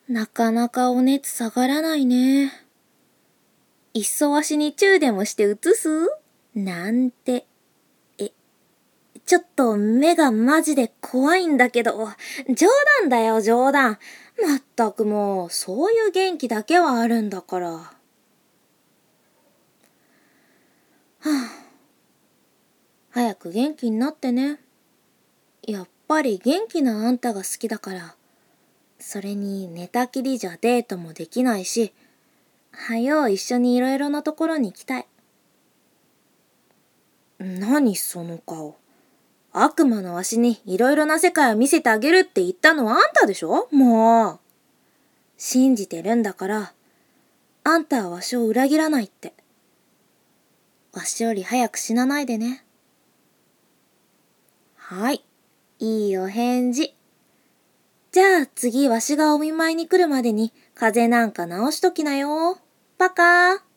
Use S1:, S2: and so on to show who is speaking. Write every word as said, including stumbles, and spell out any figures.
S1: なかなかお熱下がらないね。いっそわしにチューでもして移すなんて。え、ちょっと目がマジで怖いんだけど。冗談だよ、冗談。まったくもう、そういう元気だけはあるんだから。はあ、早く元気になってね。やっぱり元気なあんたが好きだから。それに寝たきりじゃデートもできないし、はよう一緒にいろいろなところに行きたい。何その顔。悪魔のわしにいろいろな世界を見せてあげるって言ったのはあんたでしょ？もう。信じてるんだから、あんたはわしを裏切らないって。わしより早く死なないでね。はい、いいお返事。じゃあ次わしがお見舞いに来るまでに風邪なんか治しときなよ。バカー。